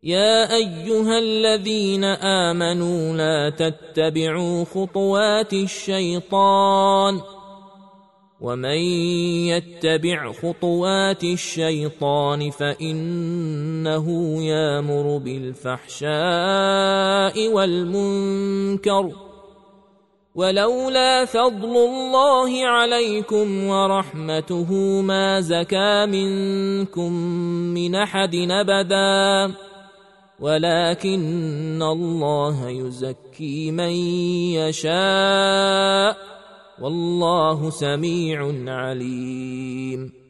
يا أيها الذين آمنوا لا تتبعوا خطوات الشيطان ومن يتبع خطوات الشيطان فإنه يأمر بالفحشاء والمنكر ولولا فضل الله عليكم ورحمته ما زكى منكم من أحد أبدا ولكن الله يزكي من يشاء والله سميع عليم.